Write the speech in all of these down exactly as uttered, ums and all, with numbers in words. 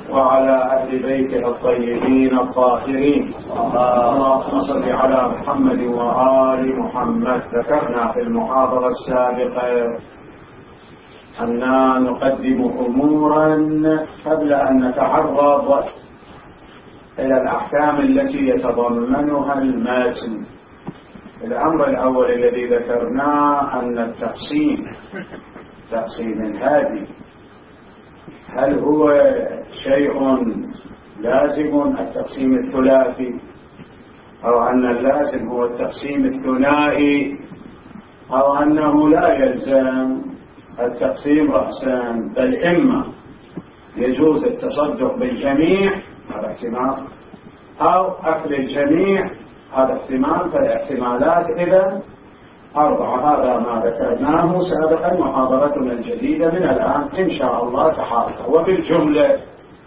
وعلى أهل بيته الطيبين الطاهرين. اللهم صل على محمد وآل محمد. ذكرنا في المحاضرة السابقة أننا نقدم أمورا قبل أن نتعرض إلى الأحكام التي يتضمنها المتن. الأمر الأول الذي ذكرناه أن التقسيم تقسيم الهادي هل هو شيء لازم التقسيم الثلاثي، أو أن اللازم هو التقسيم الثنائي، أو أنه لا يلزم التقسيم رأسان، بل إما يجوز التصدق بالجميع هذا احتمال، أو أكل الجميع هذا احتمال. فالاحتمالات إذا أربعة. هذا ما ذكرناه سابقا. محاضرتنا الجديدة من الآن إن شاء الله تحاضر. وبالجملة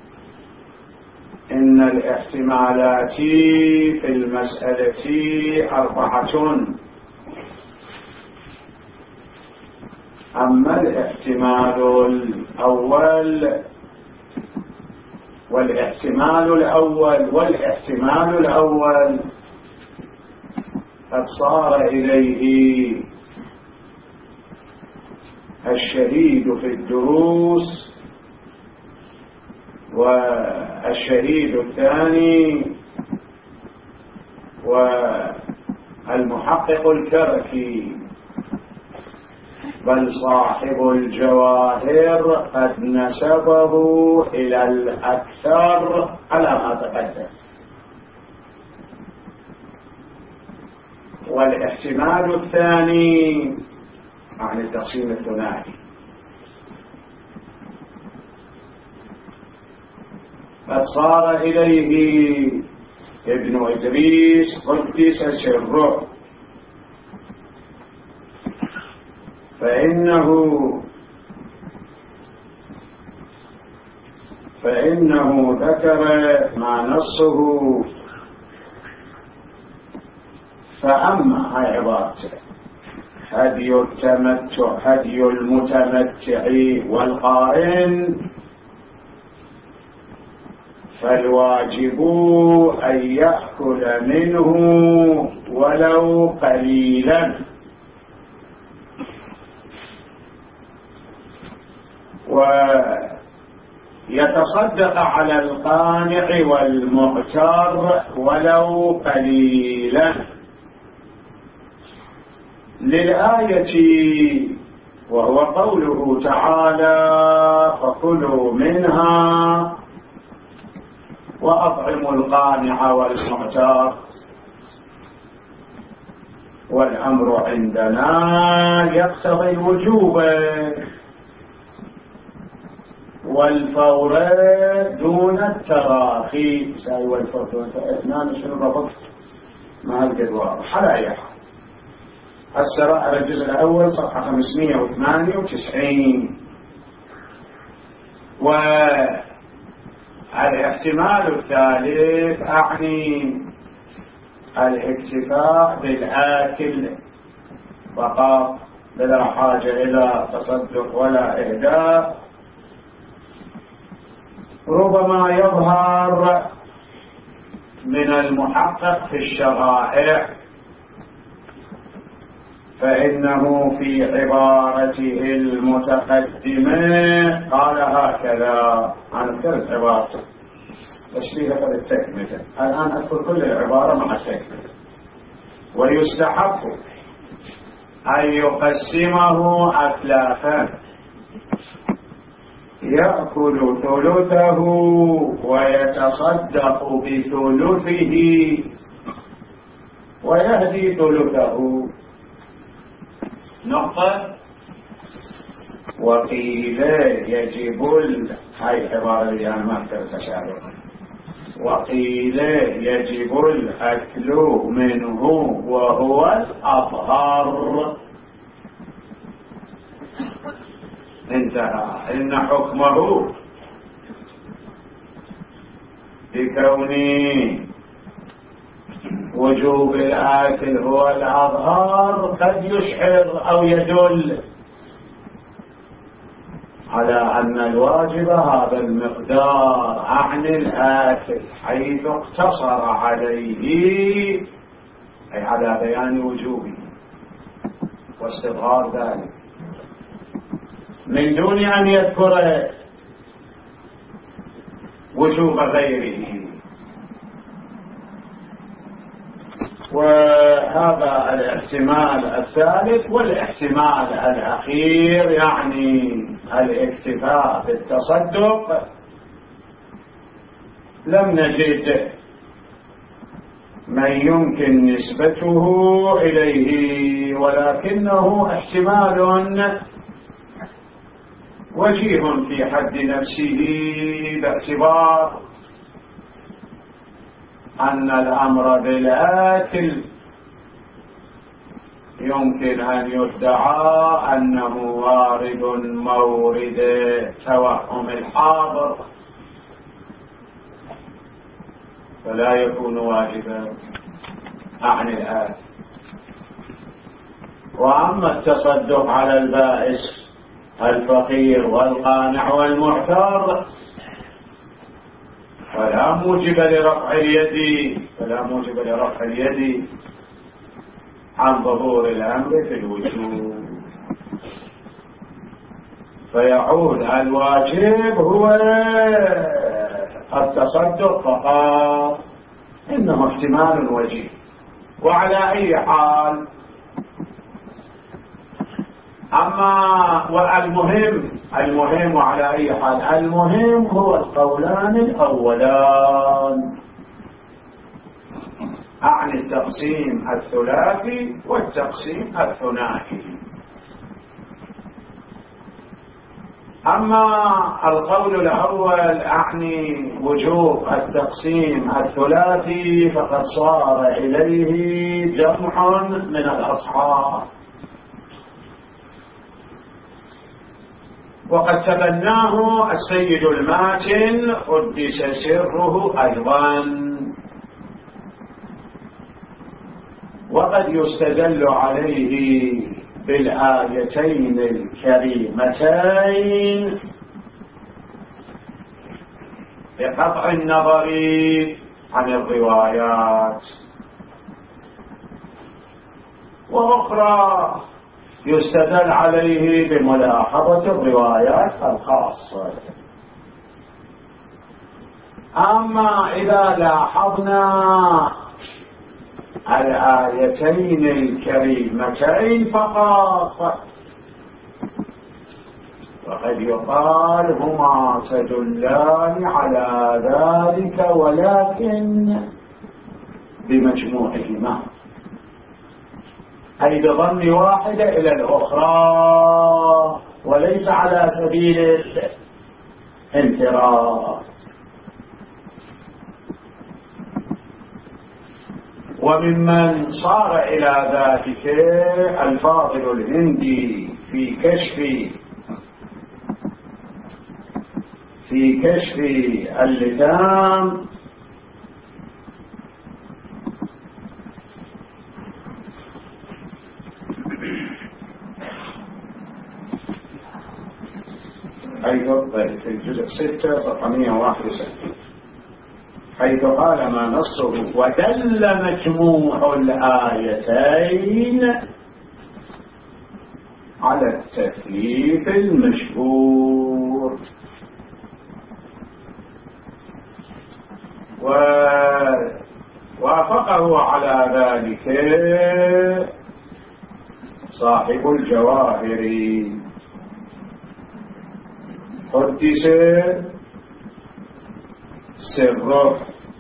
إن الاحتمالات في المسألة أربعة. أما الاحتمال الأول والاحتمال الأول والاحتمال الأول قد صار إليه الشهيد في الدروس، والشهيد الثاني والمحقق الكركي، بل صاحب الجواهر قد نسبه إلى الأكثر على ما تقدم. والاحتمال الثاني عن التقسيم الثنائي قد صار إليه ابن إدريس قدس سره، فإنه فإنه ذكر ما نصه. فأما هاي عبارته هدي التمتع هدي المتمتع والقارن فالواجب أن يأكل منه ولو قليلا، ويتصدق على القانع والمعتر ولو قليلا، للآية وهو قوله تعالى فكلوا منها وأطعموا القانع والمعتر. والأمر عندنا يقتضي الوجوب والفور دون التراخي. ساي والفور دون اثنان شنو الربط؟ ما القد واضح. على أي حال السراء على الجزء الأول صفحة خمسمائة وثمانية وتسعين. والاحتمال الثالث أعني الاكتفاء بالآكل فقط بلا حاجة إلى تصدق ولا إهداء. ربما يظهر من المحقق في الشرائع، فإنه في عبارته المتقدمة قال هكذا. أنا ذكرت عبارته تشبيهها بالتكملة، الآن أذكر كل العبارة مع التكملة. ويستحق أن يقسمه أثلاثا، يأكل ثلثه ويتصدق بثلثه ويهدي ثلثه. نقطة. وقيل يجب ال... هاي العبارة اللي أنا ما أذكرتها سابقا. وقيل يجب الأكل منه وهو الأطهر. انتهى. إن حكمه بكون وجوب الآكل هو الأظهر قد يشعر أو يدل على أن الواجب هذا المقدار عن الآكل حيث اقتصر عليه، أي على بيان وجوبه واستظهار ذلك من دون أن يذكر وجوب غيره. وهذا الاحتمال الثالث. والاحتمال الأخير يعني الاكتفاء بالتصدق لم نجد من يمكن نسبته إليه، ولكنه احتمال وجيه في حد نفسه، باعتبار أن الأمر بالآكل يمكن أن يدعى أنه وارد مورد توهم الحاضر، فلا يكون واجبا عن الآكل. وأما التصدق على البائس الفقير والقانع والمعتر فلا موجب لرفع اليد فلا موجب لرفع اليد عن ظهور الأمر في الوجوب، فيعود الواجب هو التصدق فقط، إنه احتمال وجيه. وعلى أي حال، أما والمهم المهم وعلى أي حال المهم هو القولان الأولان عن التقسيم الثلاثي والتقسيم الثنائي. أما القول الأول أعني وجوب التقسيم الثلاثي فقد صار إليه جمع من الأصحاب، وقد تبناه السيد الماتن قدس سره أيضا. وقد يستدل عليه بالآيتين الكريمتين بقطع النظر عن الروايات، وأخرى يستدل عليه بملاحظة الروايات الخاصة. أما إذا لاحظنا الآيتين الكريمتين فقط فقد يقال هما تدلان على ذلك، ولكن بمجموعهما، أي بضم واحدة إلى الأخرى، وليس على سبيل الانفراد. وممن صار إلى ذلك الفاضل الهندي في كشف في كشف اللثام حيث في الجزء ستة صفحة مئة وواحد وستين حيث قال ما نصه ودل مجموع الآيتين على التكليف المشهور، ووافقه على ذلك صاحب الجواهر قدس سره،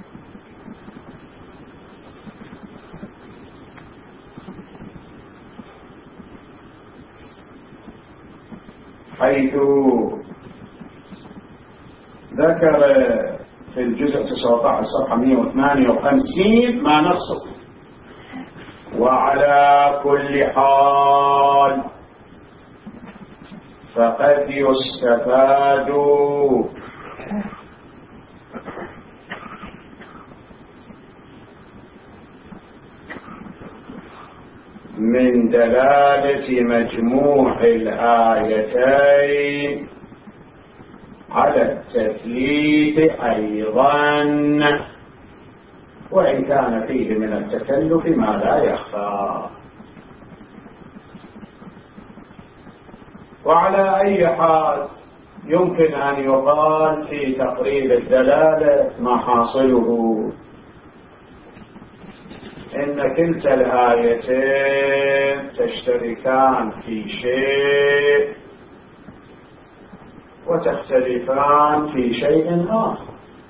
حيث ذكر في الجزء تسعة عشر صفحة مئة وثمانية وخمسين ما نصه. وعلى كل حال فقد يستفاد من دلالة مجموع الآيتين على التثليث أيضا، وإن كان فيه من التكلف ما لا يخفى. وعلى أي حال يمكن أن يقال في تقريب الدلالة ما حاصله إن كلتا الآيتين تشتركان في شيء وتختلفان في شيء آخر،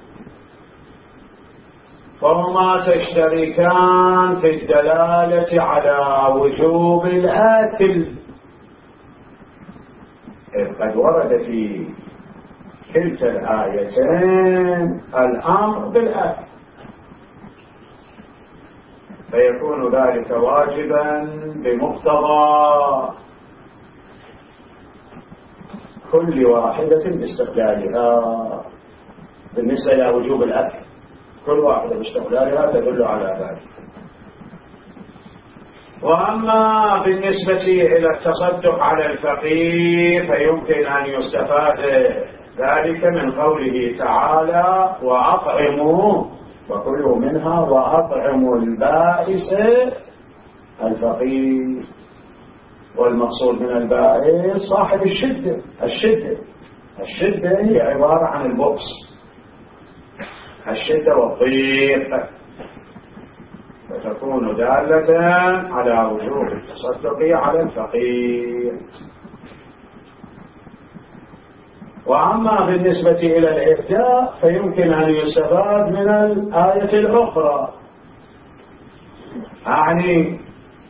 فهما تشتركان في الدلالة على وجوب الآكل، قد ورد في كلتا الآيتين الأمر بالأكل، فيكون ذلك واجبا بمقتضى كل واحدة باستقلالها. بالنسبة إلى وجوب الأكل كل واحدة باستقلالها تدل على ذلك. وأما بالنسبة إلى التصدق على الفقير فيمكن أن يستفاد ذلك من قوله تعالى وأطعموا وكلوا منها وأطعموا البائس الفقير، والمقصود من البائس صاحب الشدة. الشدة الشدة هي عبارة عن البؤس، الشدة والضيق، فتكون دالة على وجوب التصدق على الفقير. وأما بالنسبة إلى الإهداء فيمكن أن يستفاد من الآية الأخرى، أعني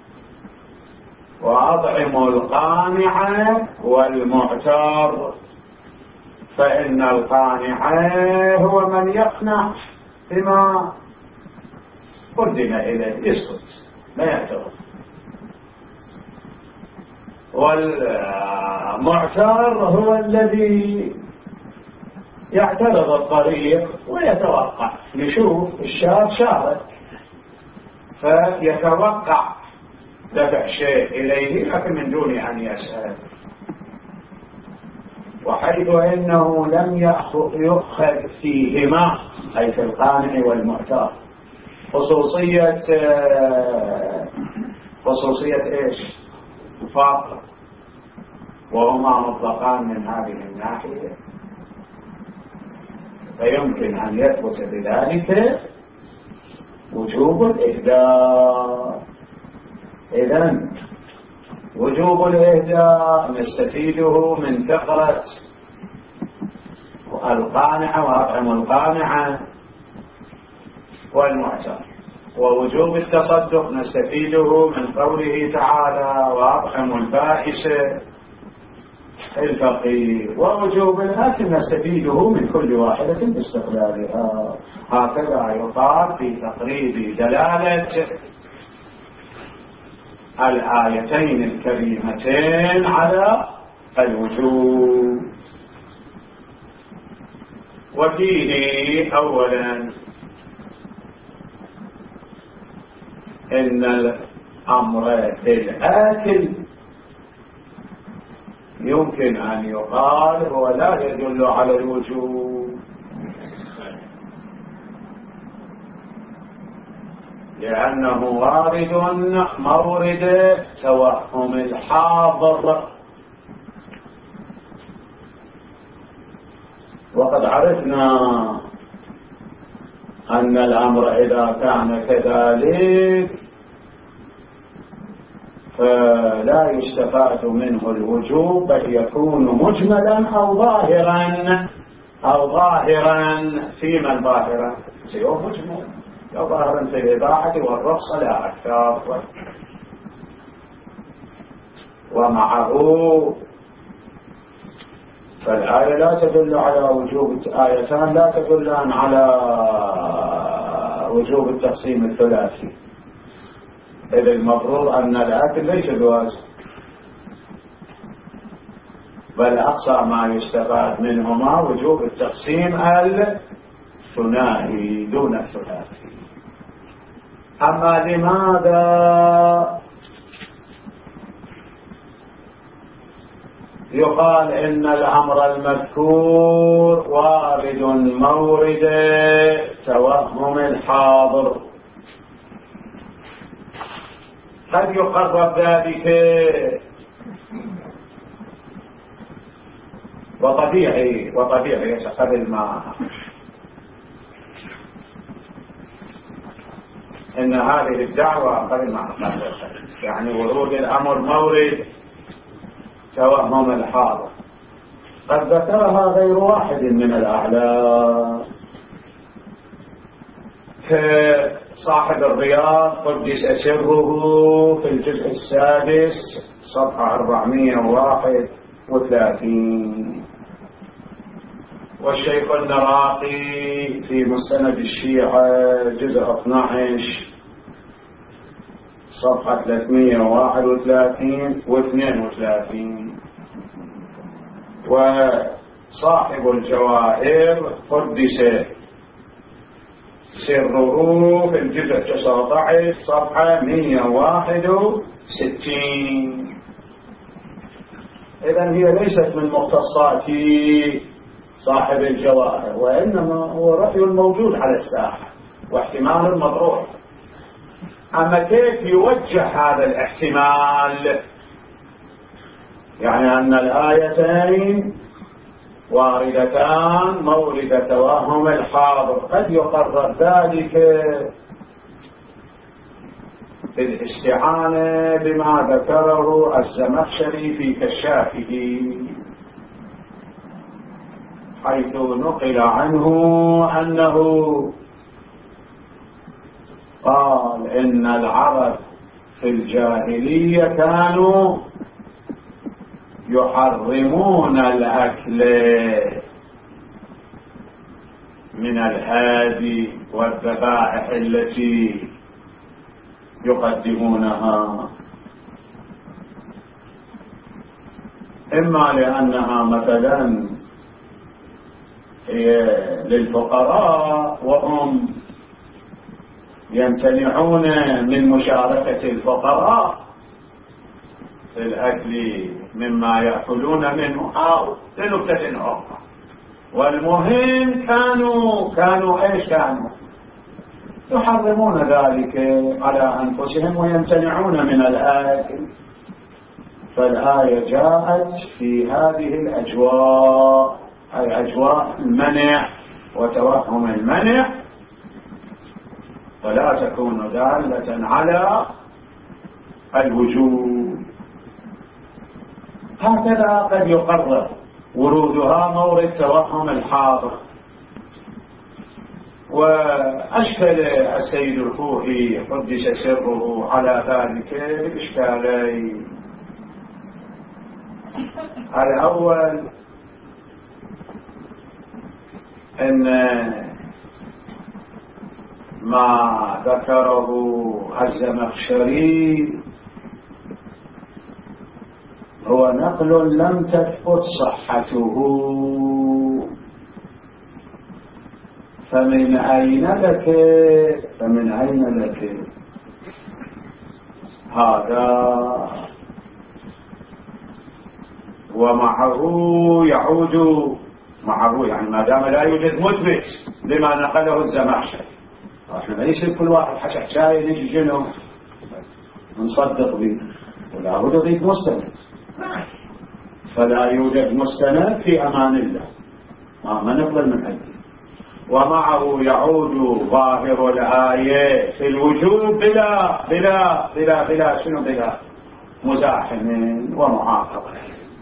وأطعموا القانع والمعتر، فإن القانع هو من يقنع بما قدم إليه يسكت لا يعترض، والمعتر هو الذي يعترض الطريق ويتوقع، يشوف الشاب شارك فيتوقع دفع شيء إليه لكن من دون أن يسأل. وحيث إنه لم يؤخذ فيهما أي في القانع والمعتر خصوصية خصوصية إيش؟ فاقر، وهما مطلقان من هذه الناحية، فيمكن أن يثبت بذلك وجوب الإهداء. إذن وجوب الإهداء نستفيده من فقرة القانع وأطعم القانع والمعتر، ووجوب التصدق نستفيده من قوله تعالى وأطعم البائس الفقير، ووجوب الأكل نستفيده من كل واحدة باستقلالها. هكذا يقال في تقريب دلالة الآيتين الكريمتين على الوجوب. وفيه أولا إن الأمر بالآكل يمكن أن يقال هو لا يدل على الوجوب، لأنه وارد مورد توهم الحاضر، وقد عرفنا أن الأمر إذا كان كذلك فلا يستفاد منه الوجوب، بل يكون مجملا أو ظاهرا أو ظاهرا في من ظاهرا سيكون مجمل أو ظاهرا في الإباحة والرخصة لا أكثر. ومعه فالآية لا تدل على وجوب، آيتان لا تدلان على وجوب التقسيم الثلاثي، إذ المفروض أن الآكل ليس بواجب، بل أقصى ما يستفاد منهما وجوب التقسيم الثنائي دون الثلاثي. أما لماذا يقال إن الأمر المذكور وارد مورد توهم الحاضر. قد يقرر ذلك وطبيعي وطبيعي قبل ما إن هذه الدعوة قبل ما يعني ورود الأمر مورد توهم الحاضر قد ذكرها غير واحد من الأعلام كصاحب الرياض قدس سره في الجزء السادس صفحة أربعمائة وواحد وثلاثين، والشيخ النراقي في مسند الشيعة جزء اثني عشر صفحة ثلاثمائة وواحد وثلاثين واثنين وثلاثين، وصاحب الجواهر قدس سره في الجزء تسعة عشر صفحة مئة وواحد وستين. إذن هي ليست من مختصات صاحب الجواهر، وإنما هو رأي موجود على الساحة واحتمال مطروح. أما كيف يوجه هذا الاحتمال؟ يعني أن الآيتين واردتان مورد توهم الحاضر، قد يقرر ذلك بالاستعانة بما ذكره الزمخشري في كشافه، حيث نقل عنه أنه قال إن العرب في الجاهلية كانوا يحرمون الأكل من الهادي والذبائح التي يقدمونها، إما لأنها مثلا للفقراء وهم يمتنعون من مشاركة الفقراء في الأكل مما يأكلون منه، أو لنكتة أخرى. والمهم كانوا كانوا إيش كانوا يحرمون ذلك على أنفسهم ويمتنعون من الأكل. فالآية جاءت في هذه الأجواء، أي أجواء المنع وتوهم المنع، فلا تكون دالة على الوجود. هكذا قد يقرر ورودها مورد توهم الحاضر. وأشكل السيد الخوئي قدس سره على ذلك بإشكالين. الأول أن ما ذكره الزمخشري هو نقل لم تثبت صحته، فمن أين لك فمن أين لك هذا؟ ومعه يعود معه يعني ما دام لا يوجد مثبت لما نقله الزمخشري، احنا ما يصير كل واحد حكى حكايه نجي جنو نصدق به، ولا بد يريد مستند، فلا يوجد مستند في امان الله ما نقبل من أجله. ومعه يعود ظاهر الآية في الوجوب بلا بلا بلا بلا شنو بلا مزاحم ومعاقبة.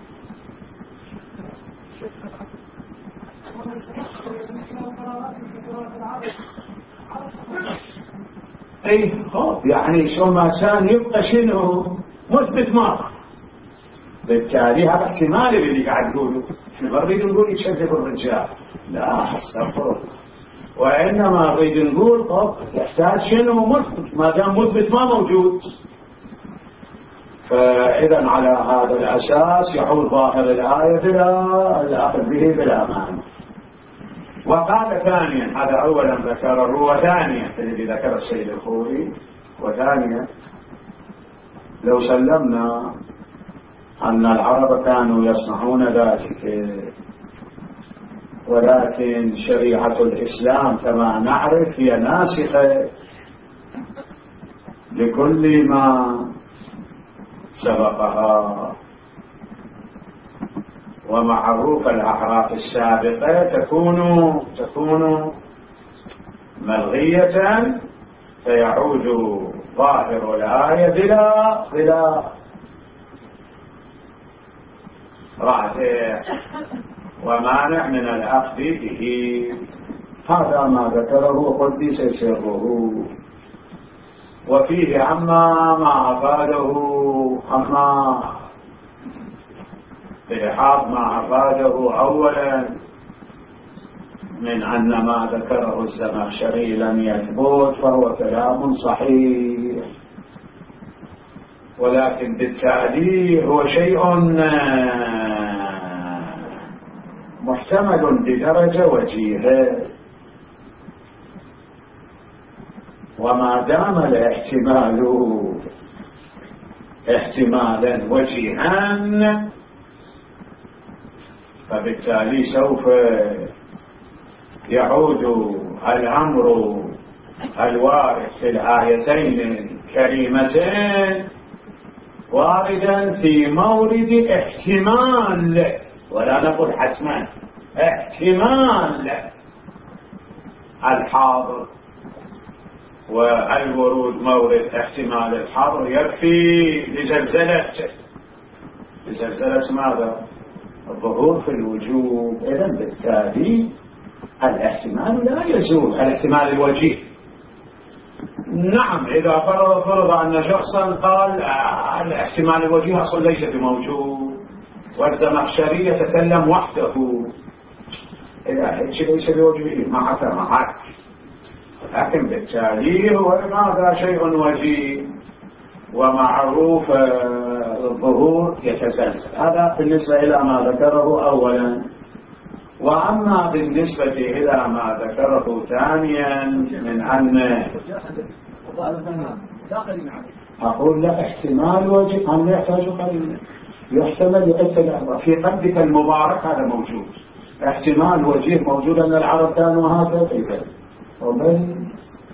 اي خب يعني شو ما كان يبقى شنو مثبت ماضي، بالتالي هذا احتمال اللي قاعد تقوله. احنا ما نريد نقول يتشذب الرجال، لا استغفر، وانما نريد نقول طب يحتاج شنو مثبت، ما دام مثبت ما موجود. فاذا على هذا الاساس يحول ظاهر الايه بلا الاخذ به بالامان. وقال ثانيا، هذا اولا ذكره، وثانيا الذي ذكر السيد الخوئي، وثانيا لو سلمنا أن العرب كانوا يصنعون ذلك، ولكن شريعة الإسلام كما نعرف هي ناسخة لكل ما سبقها، ومعروف الأحراف السابقة تكون تكون ملغية، فيعود ظاهر الآية بلا بلا رادع ومانع من الأخذ به. هذا ما ذكره قدس سره. وفيه عما ما أفاده أما بإحاط ما أفاده أولا من أن ما ذكره الزمخشري لم يثبت فهو كلام صحيح، ولكن بالتالي هو شيء محتمل بدرجة وجيهة، وما دام الاحتمال احتمالا وجيها فبالتالي سوف يعود الأمر الوارد في الآيتين الكريمتين واردا في مورد احتمال، ولا نقول حتما، احتمال الحاضر، والورود مورد احتمال الحاضر يكفي لزلزلة لزلزلة ماذا؟ الظهور في الوجوب. إذن بالتالي الاحتمال لا يزول، الاحتمال الوجيه. نعم إذا فرض, فرض أن شخصا قال الاحتمال الوجيه أصلا ليس بموجود، والزمخشري يتكلم وحده، إذا هيك ليس بوجيه ما حتى معك، لكن بالتالي هو ماذا؟ شيء وجيه ومعروف الظهور يتزلزل. هذا بالنسبة إلى ما ذكره أولا. وأما بالنسبة إلى ما ذكره ثانيا من أن أقول لا احتمال وجه أن يحتاج قليلا، يحتمل يؤثر في قلبك المبارك، هذا موجود، احتمال وجيه موجود أن العرب كانوا هكذا، ومن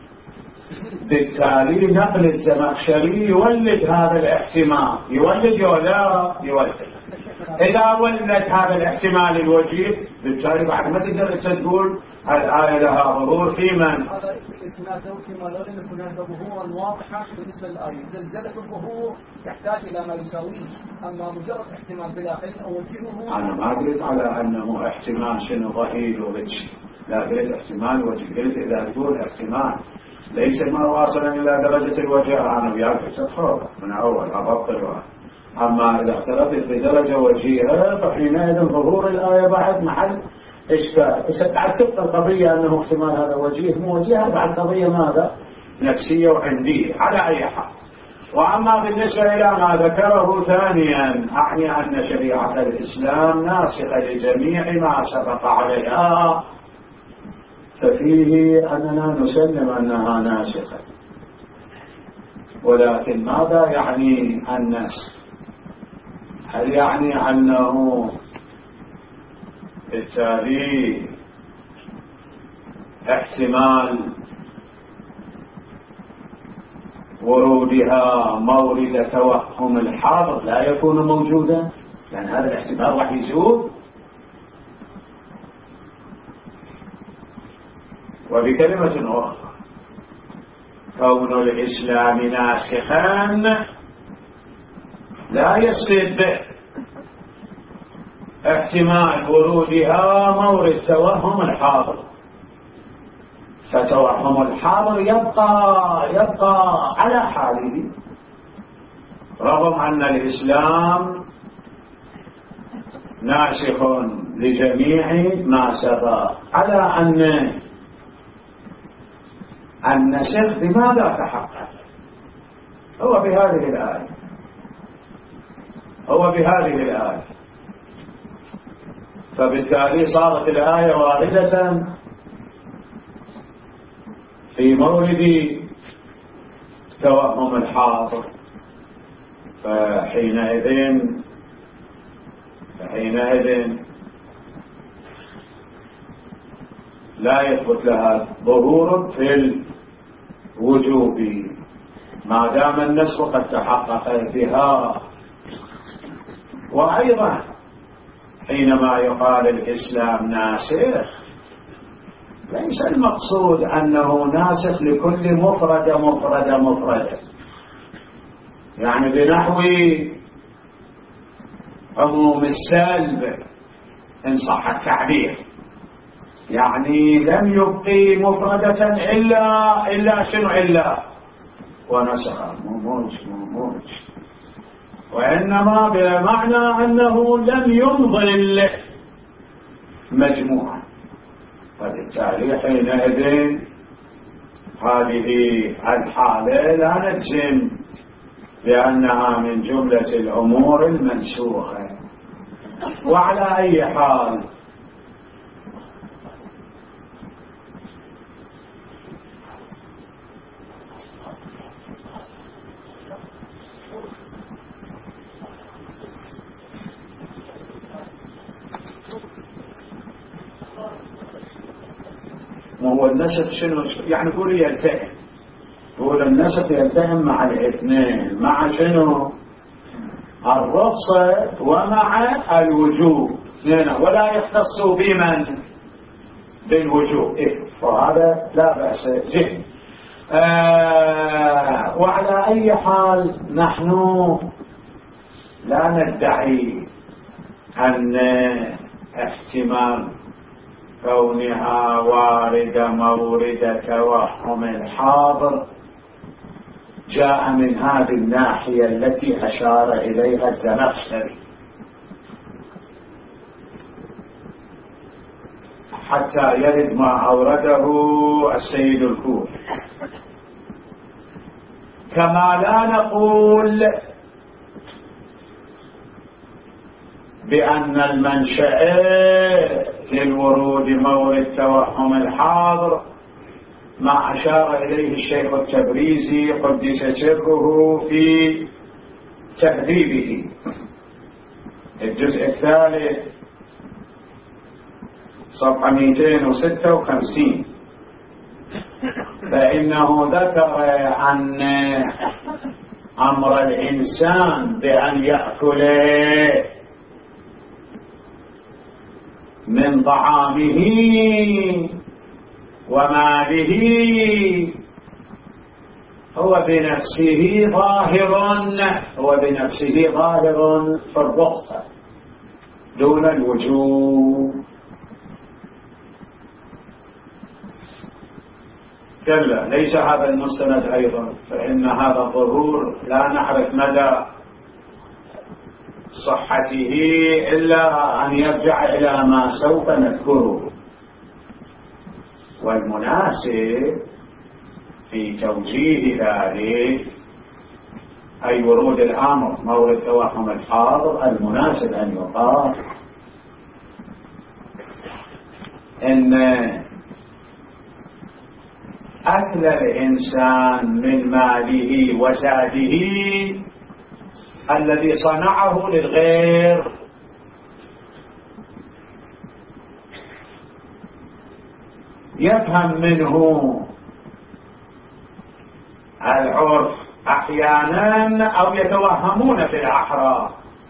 بالتالي نقل الزمخشري يولد هذا الاحتمال، يولد ولا يولد. إذا ولد هذا الاحتمال الوجيه بالتالي بعد ما تقدر تقول الآية لها ظهور في من؟ هذا إسناده فيما لو أن هناك ظهورا واضحا بالنسبة للآية. زلزلة الظهور يحتاج إلى ما يساويه، أما مجرد احتمال بلا علم أو وجهه. أنا ما قلت على أنه احتمال شنو ظهير ووجه، لا قلت احتمال وجه، قلت إذا تقول احتمال ليس ما واصلا إلى درجة الوجه أنا وياك تدخل من أول أبطل. أما إذا اختلفت بدرجة وجيهة فحينئذ ظهور الآية بعد محل إشكال. إذا تبقى القضية أنه احتمال هذا وجيه مو وجيه، بعد قضية ماذا؟ نفسية وعندية على أي حال. وأما بالنسبة إلى ما ذكره ثانيا، أعني أن شريعة الإسلام ناسخة لجميع ما سبق عليها، ففيه أننا نسلم أنها ناسخة، ولكن ماذا يعني النسخ؟ هل يعني أنه بالتالي احتمال ورودها مورد توهم الحاضر لا يكون موجودا؟ يعني هذا الاحتمال راح يزول. وبكلمة أخرى، كون الإسلام ناسخا لا يصيب احتمال ورودها مورد توهم الحاضر، فتوهم الحاضر يبقى يبقى على حاله، رغم أن الإسلام ناسخ لجميع ما سبق، على أن النسخ بماذا تحقق؟ هو بهذه الآية هو بهذه الآية فبالتالي صارت الآية واردة في مورد توهم الحاضر، فحينئذ حينئذ لا يثبت لها ظهور في الوجوب ما دام النسخ قد تحقق بها. وأيضا حينما يقال الإسلام ناسخ ليس المقصود أنه ناسخ لكل مفردة مفردة مفردة، يعني بنحو عموم السلب إن صح التعبير، يعني لم يبقي مفردة إلا إلا شنو إلا ونسخ موج موج، وإنما بمعنى أنه لم يمضل مجموعة. فبالتالي حينئذ هذه الحالة لا نجزم لأنها من جملة الأمور المنسوخة. وعلى أي حال وهو النسخ شنو يعني؟ يقول يلتئم، يقول النسخ يلتئم مع الاثنين، مع شنو؟ الرخصة ومع الوجوب، ولا يختص بمن؟ بالوجوب. إيه؟ وهذا لا بأس به. آه وعلى أي حال نحن لا ندعي أن احتمال كونها واردة مورد توهم الحاضر جاء من هذه الناحية التي أشار إليها الزمخشري، حتى يرد ما أورده السيد الكوفي. كما لا نقول بأن المنشأ للورود مورد توهم الحاضر ما أشار إليه الشيخ التبريزي قدس سره في تهذيبه الجزء الثالث صفحة مئتين وستة وخمسين، فإنه ذكر أن أمر الإنسان بأن يأكل من طعامه وماله هو بنفسه ظاهر هو بنفسه ظاهر في الرخصة دون الوجوب. كلا ليس هذا المستند أيضا، فإن هذا الظهور لا نعرف مدى صحته إلا أن يرجع إلى ما سوف نذكره. والمناسب في توجيه ذلك أي ورود الأمر مورد توهم الحاضر، المناسب أن يقال إن أكل الإنسان من ماله وزاده الذي صنعه للغير يفهم منه العرف أحيانا أو يتوهمون في الأحرار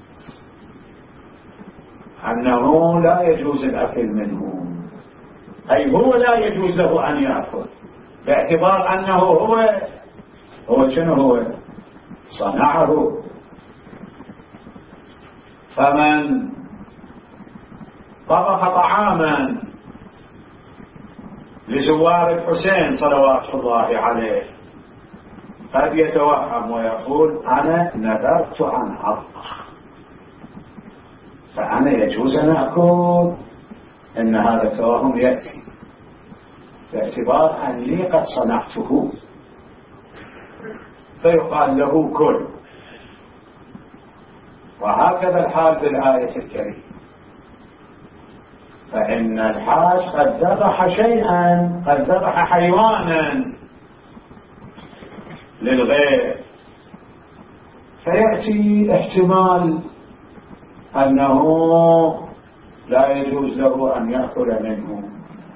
أنه لا يجوز الأكل منه، أي هو لا يجوز له أن يأكل باعتبار أنه هو هو شنو هو صنعه. فمن طبخ طعاما لزوار الحسين صلوات الله عليه قد يتوهم ويقول أنا نذرت أن أطبخ فأنا يجوز أن أكل، إن هذا التوهم يأتي باعتبار أني قد صنعته فيقال له كل. وهكذا الحال بالآية الكريمة، فإن الحاج قد ذبح شيئا، قد ذبح حيوانا للغير، فيأتي احتمال أنه لا يجوز له أن يأكل منه.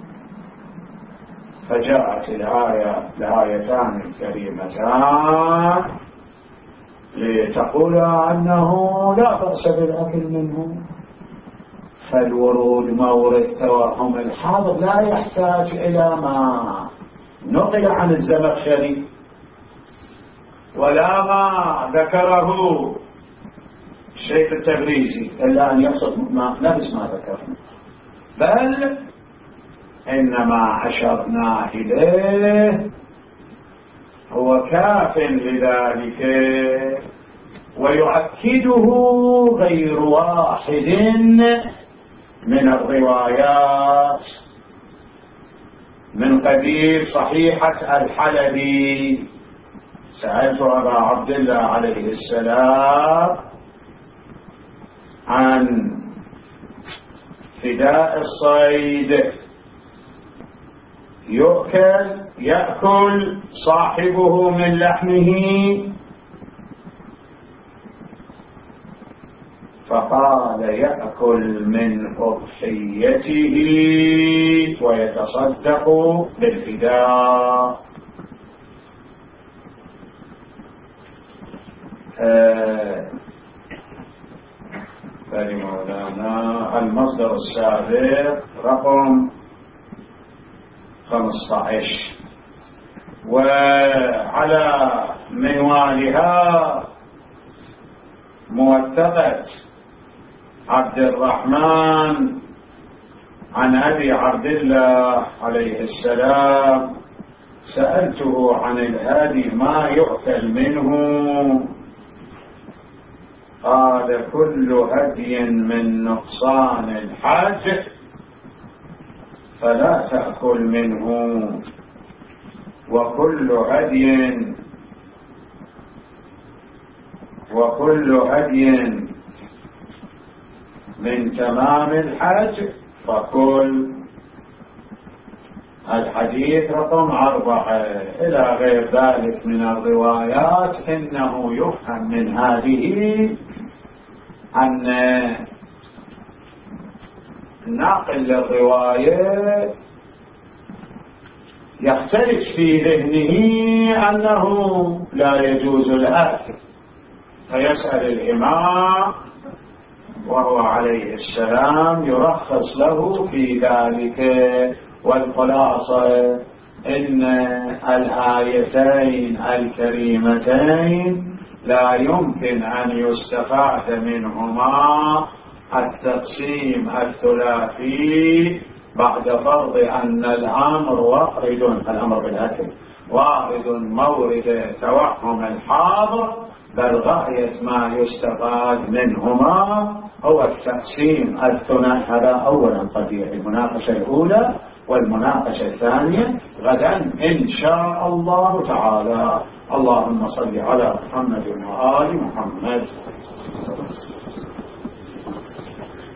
فجاءت الآية الآيتان الكريمتان لتقول أنه لا بأس بالأكل منه. فالورود مورد توهم الحاضر لا يحتاج إلى ما نقل عن الزمخشري ولا ما ذكره الشيخ التبريزي إلا أن يقصد ما نفس ما ذكرنا، بل إنما أشرنا إليه هو كاف لذلك، ويؤكده غير واحد من الروايات من قبيل صحيحة الحلبي. سألت أبا عبد الله عليه السلام عن فداء الصيد، يؤكل يأكل صاحبه من لحمه؟ فقال يأكل من أضحيته ويتصدق بالفداء. آه فلمولانا المصدر السابق رقم خمسة عشر، وعلى منوالها موثقة عبد الرحمن عن أبي عبد الله عليه السلام. سألته عن الهادي ما يؤكل منه، قال كل هدي من نقصان الحج فلا تأكل منه، وكل هدي وكل هدي من تمام الحج فكل. الحديث رقم أربعة إلى غير ذلك من الروايات. إنه يفهم من هذه أن الناقل للرواية يختلف في ذهنه أنه لا يجوز الأكل، فيسأل الإمام وهو عليه السلام يرخص له في ذلك. والخلاصة إن الآيتين الكريمتين لا يمكن أن يستفاد منهما التقسيم الثلاثي بعد فرض أن الأمر وارد، الأمر بالأكل وارد مورد توهم الحاضر، بل غاية ما يستفاد منهما هو التقسيم الثنائي. هذا أولا قضية المناقشة الأولى، والمناقشة الثانية غدا إن شاء الله تعالى. اللهم صل على محمد وآل محمد.